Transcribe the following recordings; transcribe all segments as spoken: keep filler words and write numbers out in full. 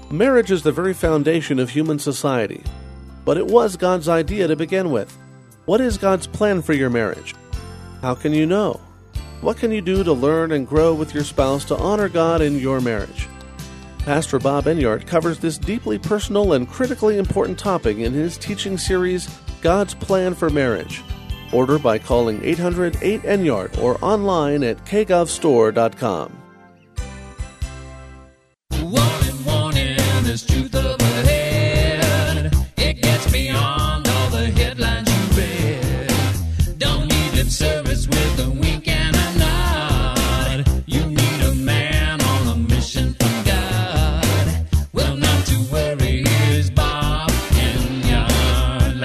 Marriage is the very foundation of human society, but it was God's idea to begin with. What is God's plan for your marriage? How can you know? What can you do to learn and grow with your spouse to honor God in your marriage? Pastor Bob Enyart covers this deeply personal and critically important topic in his teaching series, God's Plan for Marriage. Order by calling eight hundred eight Enyart or online at k gov store dot com. Warning, warning, there's truth up ahead. It gets beyond all the headlines you read. Don't need lip service with a wink and a nod. You need a man on a mission from God. Well, not to worry, here's Bob Enyart.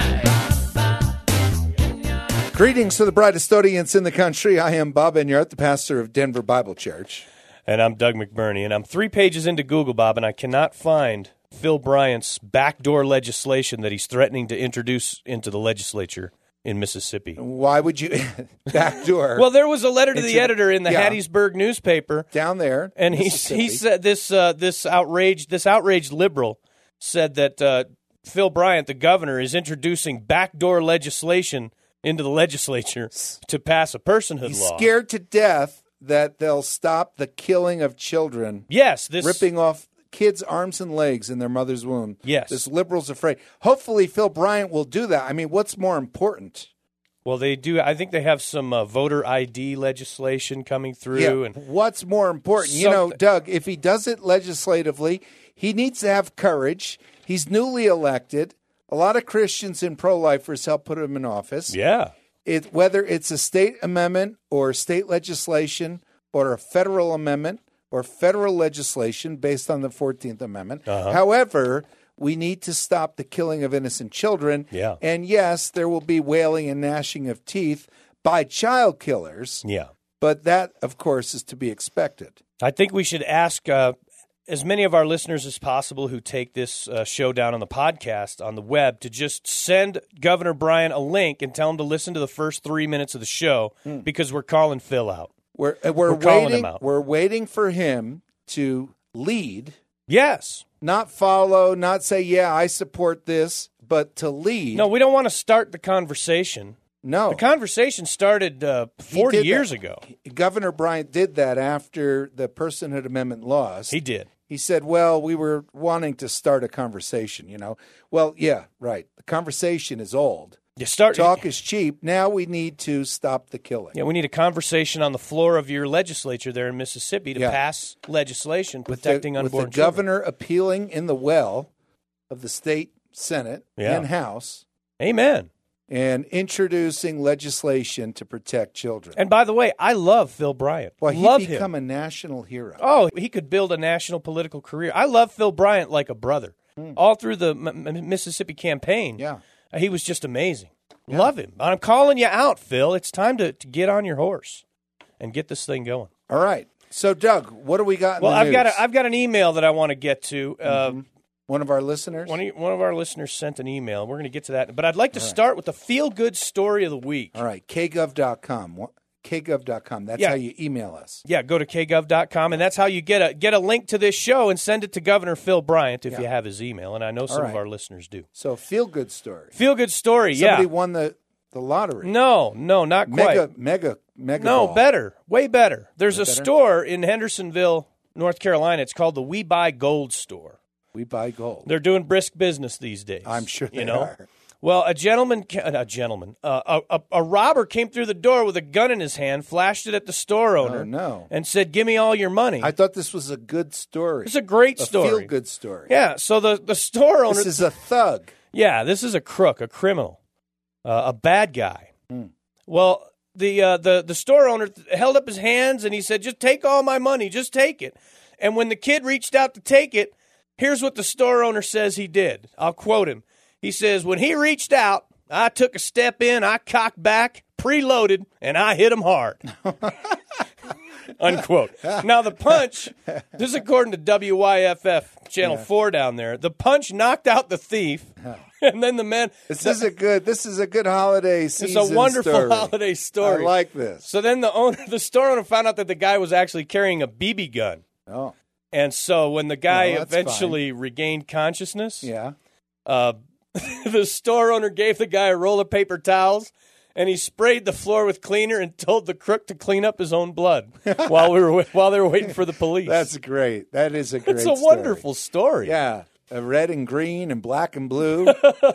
Greetings to the brightest audience in the country. I am Bob Enyart, the pastor of Denver Bible Church. And I'm Doug McBurney, and I'm three pages into Google, Bob, and I cannot find Phil Bryant's backdoor legislation that he's threatening to introduce into the legislature in Mississippi. Why would you backdoor? Well, there was a letter to the Into- editor in the yeah. Hattiesburg newspaper down there, and he Mississippi. he said this uh, this outraged this outraged liberal said that uh, Phil Bryant, the governor, is introducing backdoor legislation into the legislature to pass a personhood He's law. scared to death that they'll stop the killing of children. Yes, this ripping off kids' arms and legs in their mother's womb. Yes. This liberal's afraid. Hopefully Phil Bryant will do that. I mean, what's more important? Well, they do. I think they have some uh, voter I D legislation coming through. Yeah. And What's more important? You know, Something- Doug, if he does it legislatively, he needs to have courage. He's newly elected. A lot of Christians and pro-lifers help put him in office. yeah. It, whether it's a state amendment or state legislation or a federal amendment or federal legislation based on the fourteenth Amendment. Uh-huh. However, we need to stop the killing of innocent children. Yeah. And yes, there will be wailing and gnashing of teeth by child killers, Yeah. but that, of course, is to be expected. I think we should ask uh, as many of our listeners as possible who take this uh, show down on the podcast on the web to just send Governor Bryant a link and tell him to listen to the first three minutes of the show because we're calling Phil out. We're, uh, we're, We're calling waiting, him out. We're waiting for him to lead, Yes. not follow, not say, yeah, I support this, but to lead. No, we don't want to start the conversation. No. The conversation started uh, He forty did years that. ago. Governor Bryant did that after the Personhood Amendment lost. He did. He said, well, we were wanting to start a conversation, you know. Well, yeah, right. The conversation is old. You start Talk is cheap. Now we need to stop the killing. Yeah, we need a conversation on the floor of your legislature there in Mississippi to Yeah. pass legislation With protecting the, with unborn the children. governor appealing in the well of the state Senate Yeah. and House Amen. and introducing legislation to protect children. And by the way, I love Phil Bryant. Well, he'd love become him. a national hero. Oh, he could build a national political career. I love Phil Bryant like a brother. All through the M- M- Mississippi campaign, Yeah. uh, he was just amazing. Love him. I'm calling you out, Phil. It's time to, to get on your horse and get this thing going. All right. So, Doug, what do we got in Well, the I've news? got a, I've got an email that I want to get to. Uh, One of our listeners? One of, one of our listeners sent an email. We're going to get to that. But I'd like to start with the feel-good story of the week. All right, k gov dot com. What- k gov dot com. That's Yeah. how you email us. Yeah, go to k gov dot com, and that's how you get a get a link to this show and send it to Governor Phil Bryant if Yeah. you have his email, and I know some right. of our listeners do. So, feel good story. Feel-good story, Somebody yeah. won the, the lottery. No, no, not quite. Mega, mega, mega. no, ball. better, way better. There's Way a better? store in Hendersonville, North Carolina. It's called the We Buy Gold store. We buy gold. They're doing brisk business these days. I'm sure they you know? are. Well, a gentleman, ca- a gentleman, uh, a, a, a robber came through the door with a gun in his hand, flashed it at the store owner, Oh, no. and said, "Give me all your money." I thought this was a good story. It's a great a story. feel good story. Yeah. So the the store owner, This is a thug. yeah, this is a crook, a criminal, uh, a bad guy. Hmm. Well, the uh, the the store owner held up his hands and he said, "Just take all my money, just take it." And when the kid reached out to take it, here's what the store owner says he did. I'll quote him. He says, "When he reached out, I took a step in, I cocked back, preloaded, and I hit him hard." Unquote. Now, the punch, this is according to W Y F F Channel Yeah. four down there, the punch knocked out the thief, and then the man... This is a good. This is a good holiday It's season. a wonderful story. holiday story. I like this. So then the owner, the store owner found out that the guy was actually carrying a B B gun. Oh, And so when the guy Well, that's eventually regained consciousness, Yeah. uh, the store owner gave the guy a roll of paper towels, and he sprayed the floor with cleaner and told the crook to clean up his own blood while we were while they were waiting for the police. That's great. That is a great it's a story. wonderful story. Yeah. Uh, red and green and black and blue.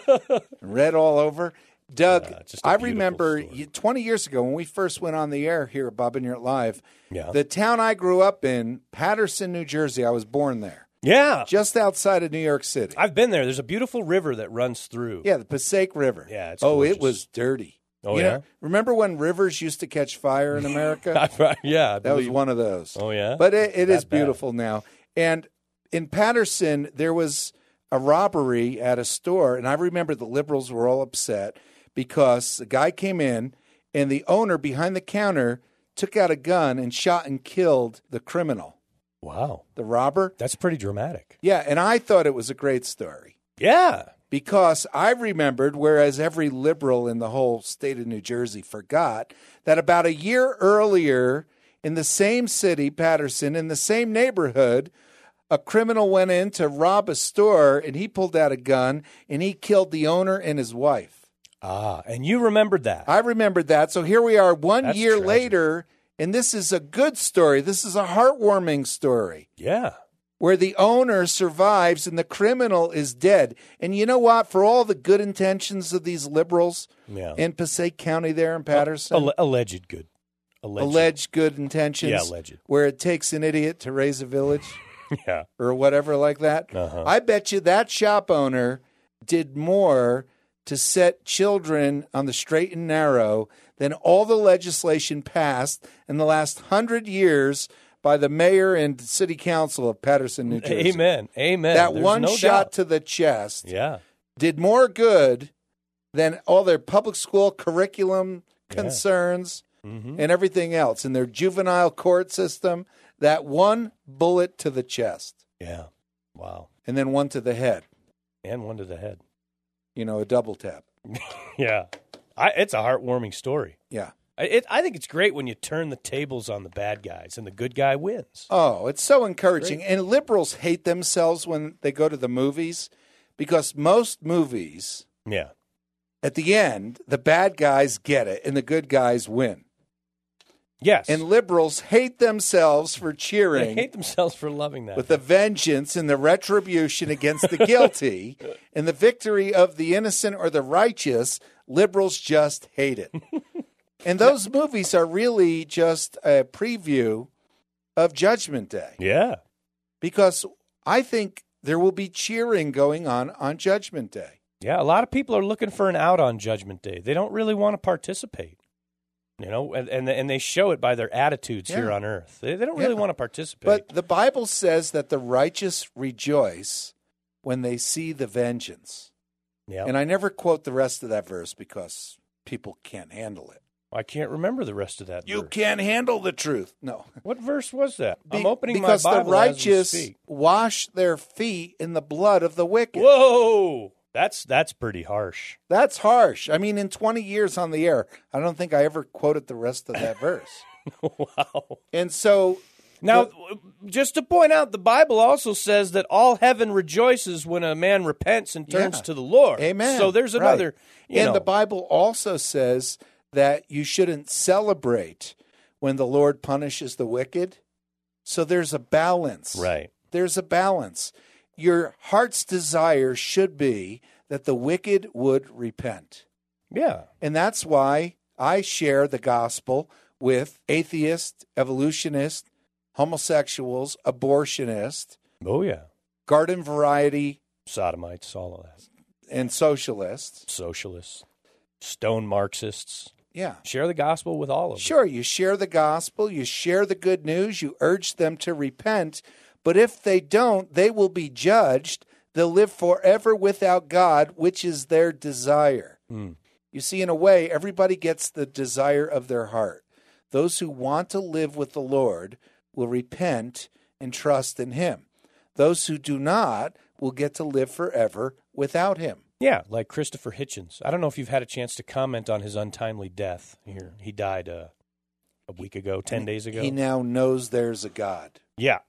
Red all over. Doug, Uh, just a I beautiful remember story. you- twenty years ago when we first went on the air here at Bob and You're Live, Yeah. the town I grew up in, Patterson, New Jersey, I was born there, Yeah. just outside of New York City. I've been there. There's a beautiful river that runs through. Yeah, the Passaic River. Yeah, it's Oh, it gorgeous. was dirty. Oh, You yeah? know, remember when rivers used to catch fire in America? yeah. I That was believe- one of those. Oh, yeah? But it, it That is bad. beautiful now. And in Patterson, there was a robbery at a store, and I remember the liberals were all upset because the guy came in, and the owner behind the counter took out a gun and shot and killed the criminal, Wow. the robber. That's pretty dramatic. Yeah, and I thought it was a great story Yeah. because I remembered, whereas every liberal in the whole state of New Jersey forgot, that about a year earlier in the same city, Patterson, in the same neighborhood, a criminal went in to rob a store and he pulled out a gun and he killed the owner and his wife. Ah, and you remembered that. I remembered that. So here we are one That's year tragic. later, and this is a good story. This is a heartwarming story yeah. where the owner survives and the criminal is dead. And you know what? For all the good intentions of these liberals Yeah. in Passaic County there in Patterson, Alle- alleged good. Alleged. alleged good intentions, Yeah, alleged. where it takes an idiot to raise a village Yeah. or whatever like that. Uh-huh. I bet you that shop owner did more to set children on the straight and narrow than all the legislation passed in the last hundred years by the mayor and city council of Patterson, New Jersey. Amen. Amen. That There's one no shot doubt. to the chest Yeah. did more good than all their public school curriculum Yeah. concerns Mm-hmm. and everything else in their juvenile court system. That one bullet to the chest Yeah. Wow. and then one to the head, And one to the head. you know, a double tap. Yeah. I, it's a heartwarming story. Yeah. I, it, I think it's great when you turn the tables on the bad guys and the good guy wins. Oh, it's so encouraging. And liberals hate themselves when they go to the movies because most movies, Yeah. at the end, the bad guys get it and the good guys win. Yes. And liberals hate themselves for they cheering hate themselves for loving that. with the vengeance and the retribution against the guilty and the victory of the innocent or the righteous. Liberals just hate it. And those movies are really just a preview of Judgment Day. yeah. Because I think there will be cheering going on on Judgment Day. Yeah. A lot of people are looking for an out on Judgment Day. They don't really want to participate. You know, and and, and they show it by their attitudes here Yeah. on earth. They, they don't really Yeah. want to participate. But the Bible says that the righteous rejoice when they see the vengeance. yeah. And I never quote the rest of that verse because people can't handle it. I can't remember the rest of that You verse. can't handle the truth. No. What verse was that? Be- I'm opening because my Bible the righteous as we speak. wash their feet in the blood of the wicked. Whoa, that's that's pretty harsh. That's harsh. I mean, in twenty years on the air, I don't think I ever quoted the rest of that verse. Wow. And so Now, just to point out, the Bible also says that all heaven rejoices when a man repents and turns Yeah. to the Lord. Amen. So there's Right. another. You and know, the Bible also says that you shouldn't celebrate when the Lord punishes the wicked. So there's a balance. right. There's a balance. Your heart's desire should be that the wicked would repent. Yeah. And that's why I share the gospel with atheists, evolutionists, homosexuals, abortionists, Oh yeah. garden variety, Sodomites, all of that. and socialists. Socialists, stone Marxists. Yeah. Share the gospel with all of them. Sure, you share the gospel, you share the good news, you urge them to repent, but if they don't, they will be judged. They'll live forever without God, which is their desire. Hmm. You see, in a way, everybody gets the desire of their heart. Those who want to live with the Lord will repent and trust in Him. Those who do not will get to live forever without Him. Yeah, like Christopher Hitchens. I don't know if you've had a chance to comment on his untimely death. Here, he died uh, a week ago, ten days ago. He now knows there's a God. Yeah,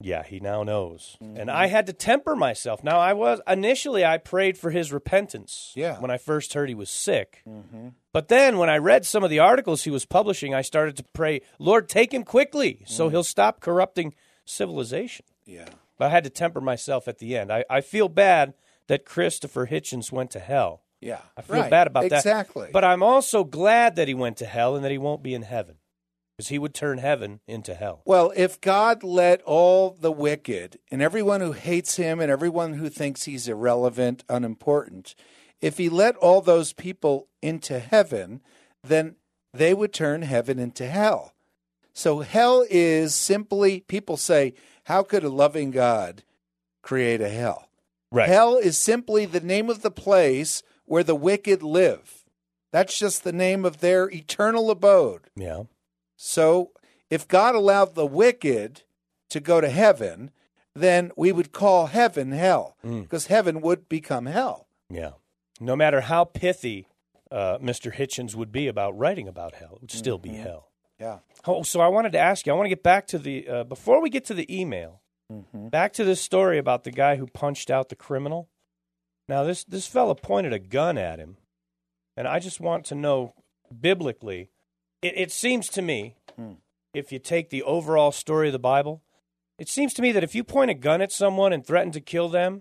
Yeah, he now knows. Mm-hmm. And I had to temper myself. Now, I was, initially, I prayed for his repentance yeah. when I first heard he was sick. Mm-hmm. But then when I read some of the articles he was publishing, I started to pray, Lord, take him quickly so mm. he'll stop corrupting civilization. Yeah. But I had to temper myself at the end. I, I feel bad that Christopher Hitchens went to hell. Yeah. I feel right. bad about exactly. that. Exactly. But I'm also glad that he went to hell and that he won't be in heaven. Because he would turn heaven into hell. Well, if God let all the wicked and everyone who hates him and everyone who thinks he's irrelevant, unimportant, if he let all those people into heaven, then they would turn heaven into hell. So hell is simply, people say, how could a loving God create a hell? Right. Hell is simply the name of the place where the wicked live. That's just the name of their eternal abode. Yeah. So if God allowed the wicked to go to heaven, then we would call heaven hell, because mm. heaven would become hell. Yeah. No matter how pithy uh, Mister Hitchens would be about writing about hell, it would still mm-hmm. be hell. Yeah. Oh, so I wanted to ask you, I want to get back to the, uh, before we get to the email, mm-hmm. back to this story about the guy who punched out the criminal. Now, this, this fella pointed a gun at him, and I just want to know, biblically, It, it seems to me, hmm. if you take the overall story of the Bible, it seems to me that if you point a gun at someone and threaten to kill them,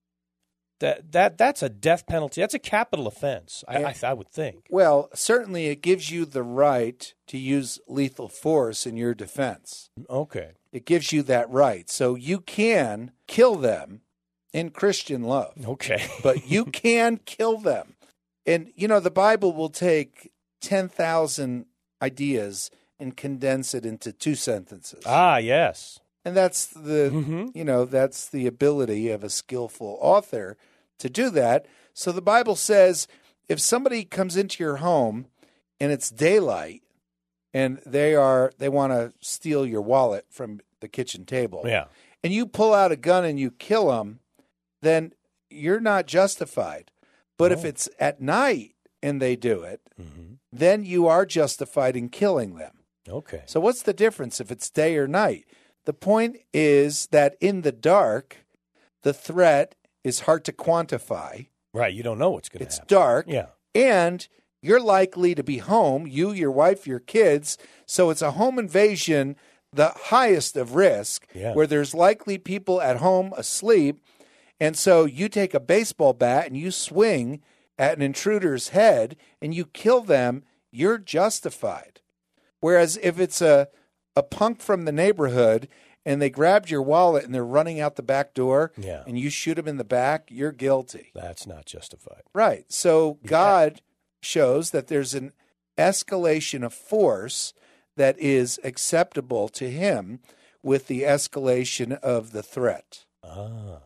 that that that's a death penalty. That's a capital offense, I, I, I would think. Well, certainly it gives you the right to use lethal force in your defense. Okay. It gives you that right. So you can kill them in Christian love. Okay. But you can kill them. And, you know, the Bible will take ten thousand ideas and condense it into two sentences. Ah, yes. And that's the, mm-hmm. you know, that's the ability of a skillful author to do that. So the Bible says if somebody comes into your home and it's daylight and they are, they want to steal your wallet from the kitchen table. Yeah. And you pull out a gun and you kill them, then you're not justified. But oh. if it's at night and they do it, mm-hmm. then you are justified in killing them. Okay. So what's the difference if it's day or night? The point is that in the dark, the threat is hard to quantify. Right. You don't know what's going to happen. It's dark. Yeah. And you're likely to be home, you, your wife, your kids. So it's a home invasion, the highest of risk, yeah. where there's likely people at home asleep. And so you take a baseball bat and you swing at an intruder's head and you kill them, you're justified. Whereas if it's a, a punk from the neighborhood and they grabbed your wallet and they're running out the back door yeah. and you shoot them in the back, you're guilty. That's not justified. Right. So God shows that there's an escalation of force that is acceptable to him with the escalation of the threat. Ah.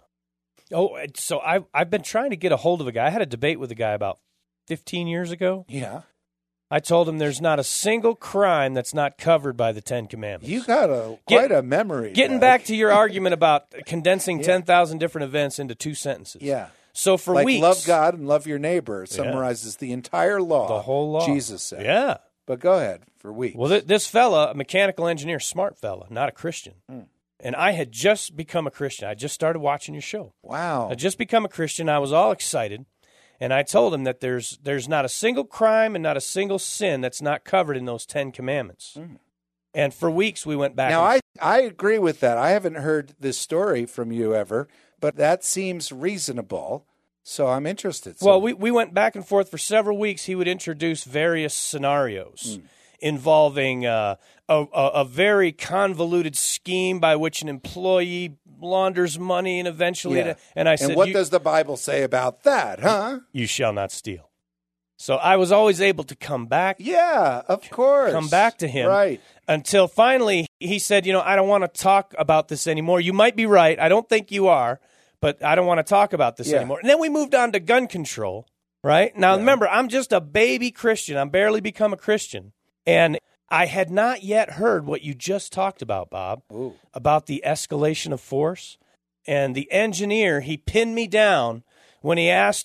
Oh, so I've, I've been trying to get a hold of a guy. I had a debate with a guy about fifteen years ago. Yeah. I told him there's not a single crime that's not covered by the Ten Commandments. You got a quite Get, a memory. Getting Mike. back to your argument about condensing yeah. ten thousand different events into two sentences. Yeah. So for like weeks. Love God and love your neighbor summarizes yeah. the entire law. The whole law. Jesus said. Yeah. But go ahead for weeks. Well, th- this fella, a mechanical engineer, smart fella, not a Christian. Mm. And I had just become a Christian. I just started watching your show. Wow. I just become a Christian. I was all excited. And I told him that there's there's not a single crime and not a single sin that's not covered in those Ten Commandments. Mm. And for weeks we went back. Now, and- I, I agree with that. I haven't heard this story from you ever, but that seems reasonable. So I'm interested. So- well, we, we went back and forth for several weeks. He would introduce various scenarios. Mm. Involving uh, a, a, a very convoluted scheme by which an employee launders money and eventually, yeah. to, and I said, and what does the Bible say about that, huh? You shall not steal. So I was always able to come back. Yeah, of course. Come back to him. Right. Until finally he said, you know, I don't want to talk about this anymore. You might be right. I don't think you are, but I don't want to talk about this yeah. anymore. And then we moved on to gun control, right? Now, yeah. remember, I'm just a baby Christian. I'm barely become a Christian. And I had not yet heard what you just talked about, Bob, Ooh. about the escalation of force. And the engineer, he pinned me down when he asked me,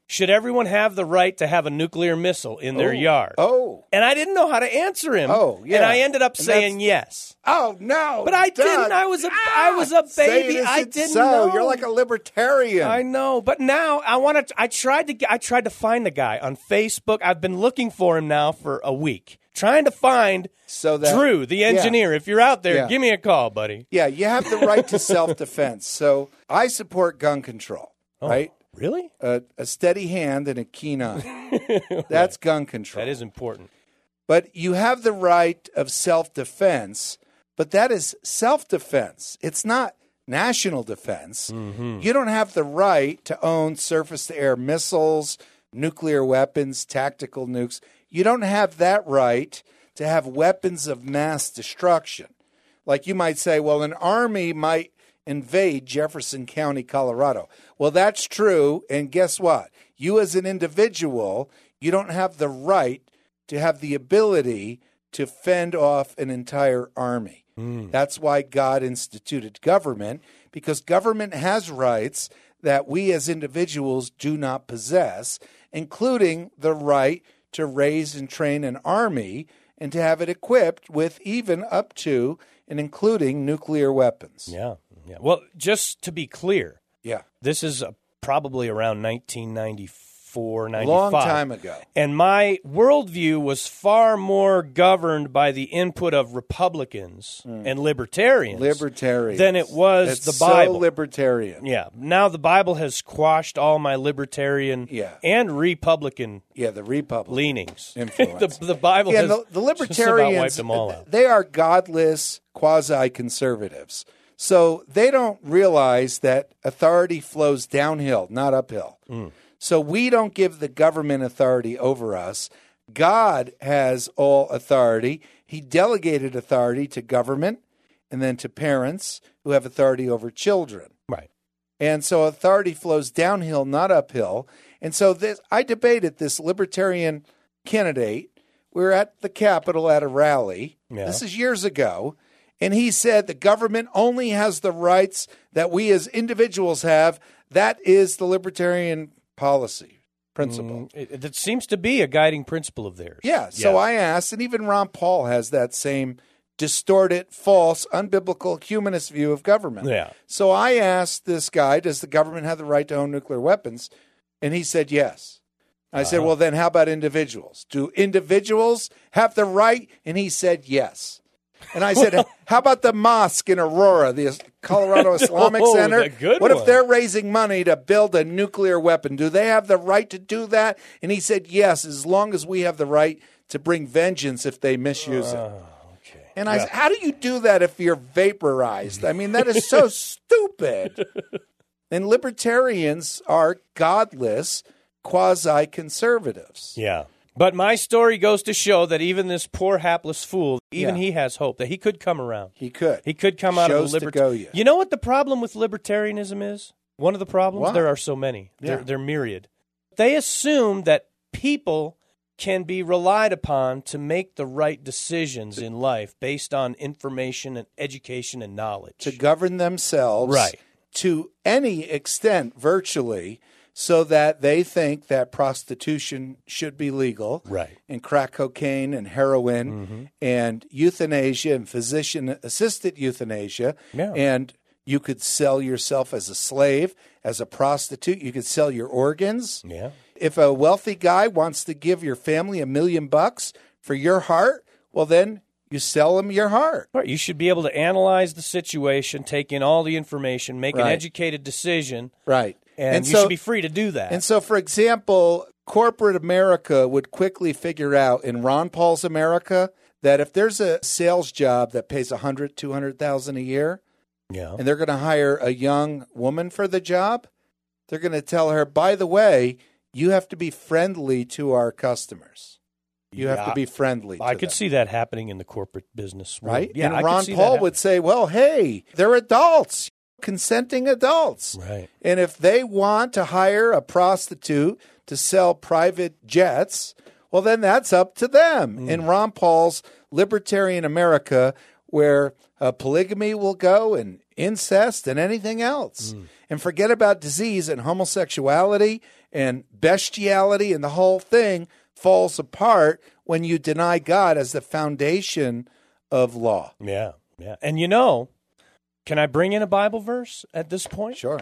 should everyone have the right to have a nuclear missile in their Oh. yard? Oh. And I didn't know how to answer him. Oh, yeah. And I ended up And saying yes. Oh, no. But I Doug. didn't. I was a- I was a Say baby. it I isn't didn't so. know. You're like a libertarian. I know, but now I want to. I tried to. I tried to find the guy on Facebook. I've been looking for him now for a week, trying to find So that- Drew, the yeah. engineer. If you're out there, Yeah. give me a call, buddy. Yeah, you have the right to self-defense. So I support gun control, Oh, right? Really? A, a steady hand and a keen eye. That's gun control. That is important. But you have the right of self-defense, but that is self-defense. It's not national defense. Mm-hmm. You don't have the right to own surface-to-air missiles, nuclear weapons, tactical nukes. You don't have that right to have weapons of mass destruction. Like you might say, well, an army might invade Jefferson County, Colorado. Well, that's true. And guess what? You as an individual, you don't have the right to have the ability to fend off an entire army. Mm. That's why God instituted government, because government has rights that we as individuals do not possess, including the right to raise and train an army and to have it equipped with even up to and including nuclear weapons. Yeah. Yeah. Well, just to be clear, Yeah. this is uh, probably around nineteen ninety-four, A ninety-five. long time ago. And my worldview was far more governed by the input of Republicans and libertarians, Libertarian. than it was It's the so Bible. libertarian. Yeah. Now the Bible has quashed all my libertarian Yeah. and Republican Yeah, the Republican leanings. influence. the, the Bible yeah, has the, the just about libertarians, wiped them all out. they are godless quasi-conservatives. So they don't realize that authority flows downhill, not uphill. Mm. So we don't give the government authority over us. God has all authority. He delegated authority to government and then to parents who have authority over children. Right. And so authority flows downhill, not uphill. And so this, I debated this libertarian candidate. We were at the Capitol at a rally. Yeah. This is years ago. And he said the government only has the rights that we as individuals have. That is the libertarian policy principle. Mm, it, it seems to be a guiding principle of theirs. Yeah. So I asked, and even Ron Paul has that same distorted, false, unbiblical, humanist view of government. Yeah. So I asked this guy, does the government have the right to own nuclear weapons? And he said yes. I said, well, then how about individuals? Do individuals have the right? And he said yes. And I said, how about the mosque in Aurora, the Colorado Islamic Oh, Center? the good what one. if they're raising money to build a nuclear weapon? Do they have the right to do that? And he said, yes, as long as we have the right to bring vengeance if they misuse it. Okay. And I said, how do you do that if you're vaporized? I mean, that is so stupid. And libertarians are godless quasi-conservatives. Yeah. But my story goes to show that even this poor hapless fool, even Yeah. he has hope that he could come around. He could. He could come out Shows of to the go libertarian. you. You know what the problem with libertarianism is? One of the problems? What? There are so many. Yeah. They're, they're myriad. They assume that people can be relied upon to make the right decisions in life based on information and education and knowledge. To govern themselves Right. to any extent, virtually, so that they think that prostitution should be legal, Right. and crack cocaine and heroin Mm-hmm. and euthanasia and physician-assisted euthanasia, Yeah. and you could sell yourself as a slave, as a prostitute. You could sell your organs. Yeah. If a wealthy guy wants to give your family a million bucks for your heart, well, then you sell him your heart. Right. You should be able to analyze the situation, take in all the information, make an Right. educated decision, Right. and, you so, should be free to do that. And so, for example, corporate America would quickly figure out in Ron Paul's America that if there's a sales job that pays one hundred thousand dollars, two hundred thousand dollars a year, yeah. and they're going to hire a young woman for the job, they're going to tell her, by the way, you have to be friendly to our customers. You have Yeah. to be friendly to I could them. see that happening in the corporate business world. Right? Yeah, and I could Ron see that Paul happen- would say, well, hey, they're adults, consenting adults. Right. And if they want to hire a prostitute to sell private jets, well, then that's up to them. Mm. In Ron Paul's libertarian America, where uh, polygamy will go and incest, and anything else. Mm. And forget about disease and homosexuality and bestiality, and the whole thing falls apart when you deny God as the foundation of law. Yeah, yeah. And you know, can I bring in a Bible verse at this point? Sure.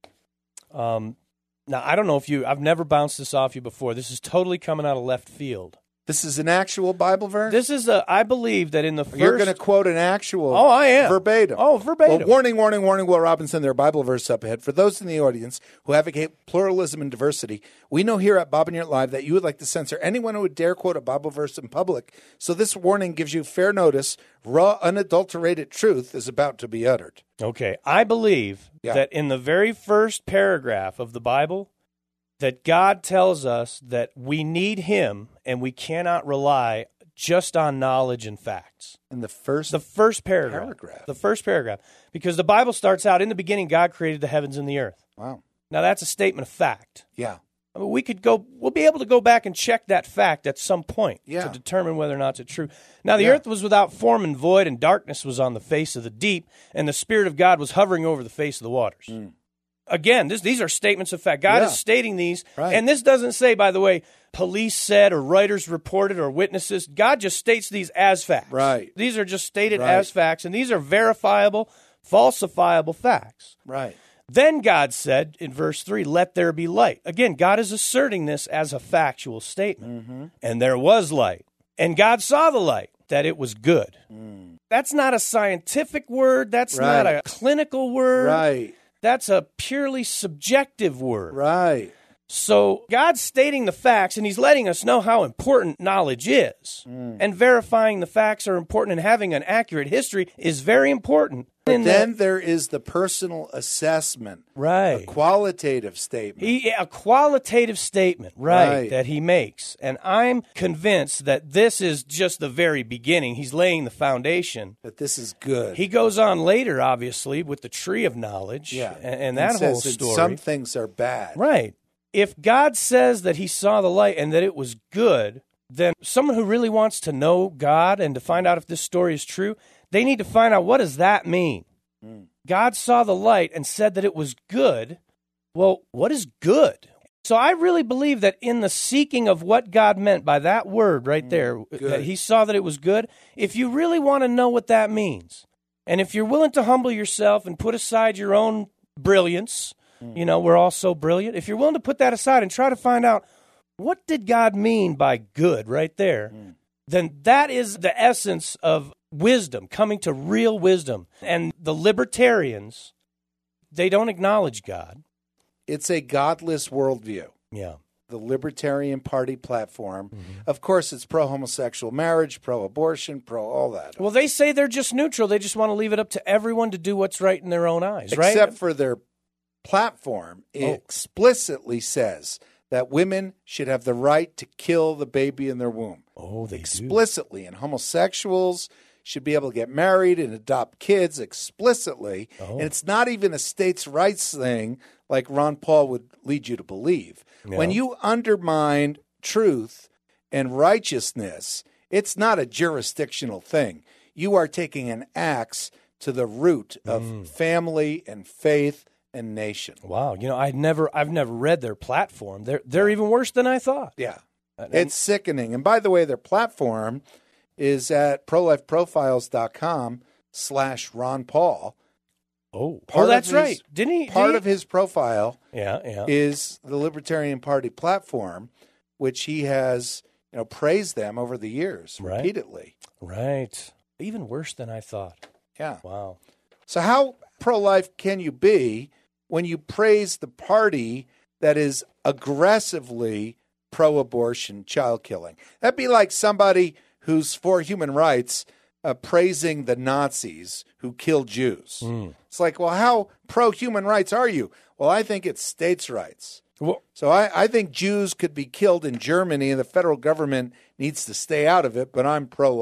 Um, now, I don't know if you, I've never bounced this off you before. This is totally coming out of left field. This is an actual Bible verse? This is a, I believe that in the first... You're going to quote an actual... Oh, I am. Verbatim. Oh, verbatim. Well, warning, warning, warning, Will Robinson, there are Bible verses up ahead. For those in the audience who advocate pluralism and diversity, we know here at Bob and Yurt Live that you would like to censor anyone who would dare quote a Bible verse in public. So this warning gives you fair notice. Raw, unadulterated truth is about to be uttered. Okay. I believe Yeah. that in the very first paragraph of the Bible, that God tells us that we need Him and we cannot rely just on knowledge and facts. In the first... The first paragraph. Paragraph. The first paragraph. Because the Bible starts out, in the beginning, God created the heavens and the earth. Wow. Now, that's a statement of fact. Yeah. I mean, we could go, we'll be able to go back and check that fact at some point Yeah. to determine whether or not it's true. Now, the Yeah. earth was without form and void, and darkness was on the face of the deep, and the Spirit of God was hovering over the face of the waters. Mm. Again, this, these are statements of fact. God Yeah. is stating these. Right. And this doesn't say, by the way, police said or writers reported or witnesses. God just states these as facts. Right. These are just stated Right. as facts, and these are verifiable, falsifiable facts. Right. Then God said in verse three, let there be light. Again, God is asserting this as a factual statement. Mm-hmm. And there was light. And God saw the light, that it was good. Mm. That's not a scientific word. That's not Right. a clinical word. Right. That's a purely subjective word. Right. So God's stating the facts, and He's letting us know how important knowledge is. Mm. And verifying the facts are important, and having an accurate history is very important. But In then that- there is the personal assessment, right. a qualitative statement. He, a qualitative statement, right, Right. that he makes. And I'm convinced that this is just the very beginning. He's laying the foundation. that this is good. He goes on later, obviously, with the tree of knowledge yeah. and, and that says whole that story. some things are bad. Right. If God says that he saw the light and that it was good, then someone who really wants to know God and to find out if this story is true, they need to find out, what does that mean? Mm. God saw the light and said that it was good. Well, what is good? So I really believe that in the seeking of what God meant by that word right there, good. that he saw that it was good, if you really want to know what that means, and if you're willing to humble yourself and put aside your own brilliance, you know, we're all so brilliant. If you're willing to put that aside and try to find out, what did God mean by good right there, Mm. then that is the essence of wisdom, coming to real wisdom. And the libertarians, they don't acknowledge God. It's a godless worldview. Yeah. The Libertarian Party platform. Mm-hmm. Of course, it's pro-homosexual marriage, pro-abortion, pro all that. Well, they say they're just neutral. They just want to leave it up to everyone to do what's right in their own eyes, right? Except for their platform Oh. explicitly says that women should have the right to kill the baby in their womb. Oh, they do. Explicitly. And homosexuals should be able to get married and adopt kids explicitly. Oh. And it's not even a states' rights thing like Ron Paul would lead you to believe. Yeah. When you undermine truth and righteousness, it's not a jurisdictional thing. You are taking an axe to the root of Mm. family and faith and nation. Wow, you know, I never, I've never read their platform. They're they're even worse than I thought. Yeah. And- It's sickening. And by the way, their platform is at prolifeprofiles.com slash Ron Paul. oh, Part oh, of that's his- right. Didn't he? Part did of his profile he? yeah, yeah. is the Libertarian Party platform, which he has, you know, praised them over the years Right. repeatedly. Right. Even worse than I thought. Yeah. Wow. So how pro-life can you be when you praise the party that is aggressively pro-abortion, child killing? That'd be like somebody who's for human rights uh, praising the Nazis who killed Jews. Mm. It's like, well, how pro-human rights are you? Well, I think it's states' rights. Well, So I, I think Jews could be killed in Germany and the federal government needs to stay out of it, but I'm pro-life.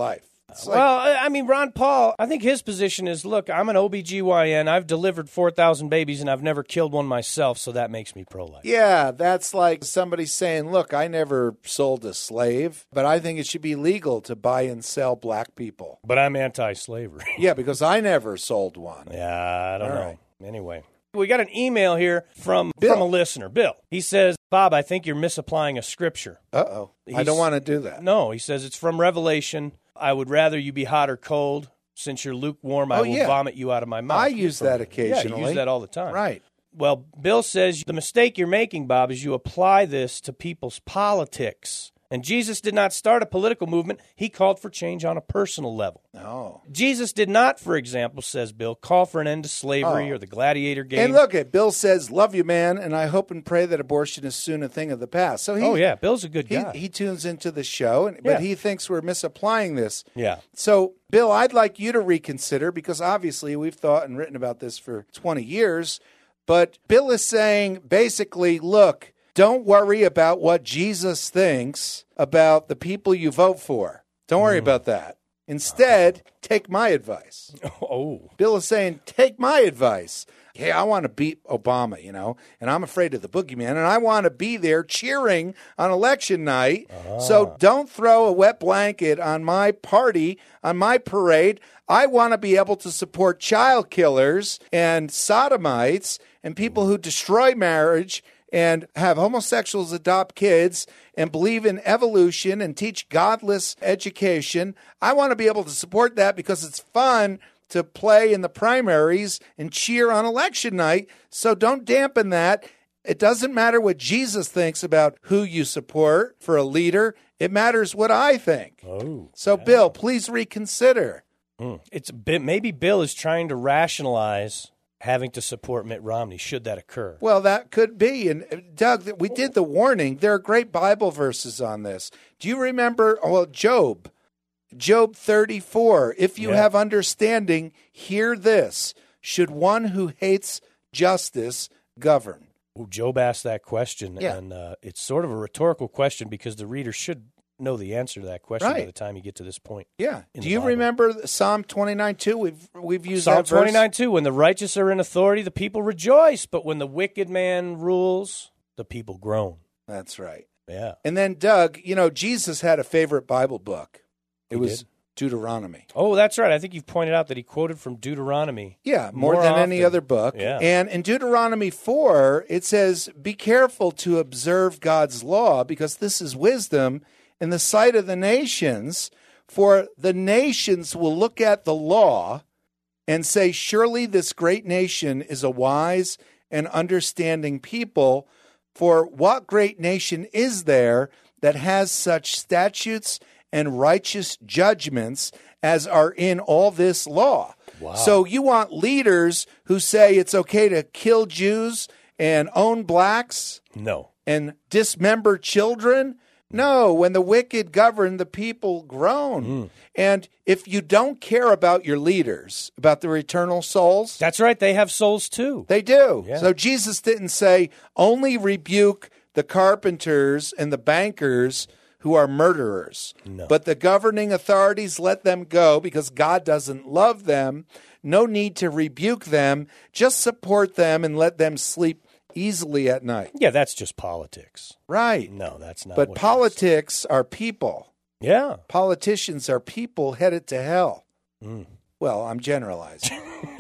It's like, Well, I I mean, Ron Paul, I think his position is, look, I'm an O B G Y N. I've delivered four thousand babies, and I've never killed one myself, so that makes me pro-life. yeah, that's like somebody saying, look, I never sold a slave, but I think it should be legal to buy and sell black people. But I'm anti-slavery. Yeah, because I never sold one. Yeah, I don't All know. right. Anyway, we got an email here from, Bill. from a listener, Bill. He says, Bob, I think you're misapplying a scripture. Uh-oh. I He's- don't want to do that. No, he says it's from Revelation. I would rather you be hot or cold. Since you're lukewarm, I Oh, will yeah. vomit you out of my mouth. I use that Yeah, occasionally. you use that all the time. Right. Well, Bill says the mistake you're making, Bob, is you apply this to people's politics. And Jesus did not start a political movement. He called for change on a personal level. Oh. Jesus did not, for example, says Bill, call for an end to slavery Oh. or the gladiator game. And look at Bill says, love you, man, and I hope and pray that abortion is soon a thing of the past. So he, oh, yeah, Bill's a good he, guy. he tunes into the show, and, Yeah. but he thinks we're misapplying this. yeah. So, Bill, I'd like you to reconsider, because obviously we've thought and written about this for twenty years, but Bill is saying basically, look, don't worry about what Jesus thinks about the people you vote for. Don't worry about that. Instead, take my advice. Oh. Bill is saying, take my advice. Hey, I want to beat Obama, you know, and I'm afraid of the boogeyman, and I want to be there cheering on election night. So don't throw a wet blanket on my party, on my parade. I want to be able to support child killers and sodomites and people who destroy marriage and have homosexuals adopt kids and believe in evolution and teach godless education. I want to be able to support that because it's fun to play in the primaries and cheer on election night. So don't dampen that. It doesn't matter what Jesus thinks about who you support for a leader. It matters what I think. Oh. So, Bill, please reconsider. Mm. It's a bit, maybe Bill is trying to rationalize having to support Mitt Romney should that occur. Well, that could be. And uh, Doug, we did the warning. There are great Bible verses on this. Do you remember? Well, Job, Job thirty-four. If you Yeah. have understanding, hear this. Should one who hates justice govern? Well, Job asked that question, Yeah. and uh, it's sort of a rhetorical question because the reader should know the answer to that question by Right. the time you get to this point. Yeah. in Do the you Bible. remember Psalm twenty-nine two? We've we've used Psalm that verse. twenty-nine two, when the righteous are in authority, the people rejoice, but when the wicked man rules, the people groan. That's right. Yeah. And then, Doug, you know, Jesus had a favorite Bible book. It He was did? Deuteronomy. Oh, that's right. I think you've pointed out that he quoted from Deuteronomy. Yeah, more, More than any often. other book. Yeah. And in Deuteronomy four, it says, be careful to observe God's law because this is wisdom in the sight of the nations. For the nations will look at the law and say, surely this great nation is a wise and understanding people. For what great nation is there that has such statutes and righteous judgments as are in all this law? Wow. So you want leaders who say it's okay to kill Jews and own blacks No. and dismember children? No, when the wicked govern, the people groan. Mm. And if you don't care about your leaders, about their eternal souls, That's right. They have souls too. they do. Yeah. So Jesus didn't say, only rebuke the carpenters and the bankers who are murderers. No. But the governing authorities, let them go because God doesn't love them. No need to rebuke them. Just support them and let them sleep easily at night. Yeah, that's just politics. Right. No, that's not But what it is. politics are people. Yeah. Politicians are people headed to hell. Mm. Well, I'm generalizing.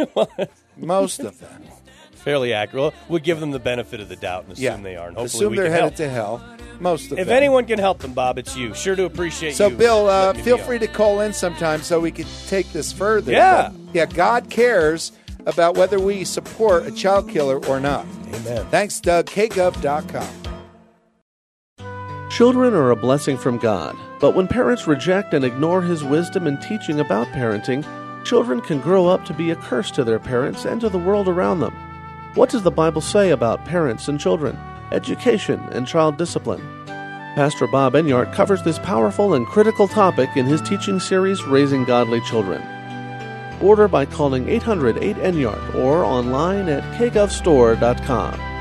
Most of them. Fairly accurate. Well, we'll give them the benefit of the doubt and assume Yeah. they are. And hopefully Assume we they're can headed help. to hell. Most of If them. anyone can help them, Bob, it's you. Sure to appreciate So, you. Bill, uh, letting me feel be on. free to call in sometime so we can take this further. Yeah. But, yeah, God cares about whether we support a child killer or not. Amen. Thanks, Doug. K gov dot com. Children are a blessing from God, but when parents reject and ignore His wisdom and teaching about parenting, children can grow up to be a curse to their parents and to the world around them. What does the Bible say about parents and children, education, and child discipline? Pastor Bob Enyart covers this powerful and critical topic in his teaching series, Raising Godly Children. Order by calling eight hundred eight Enyart or online at k gov store dot com.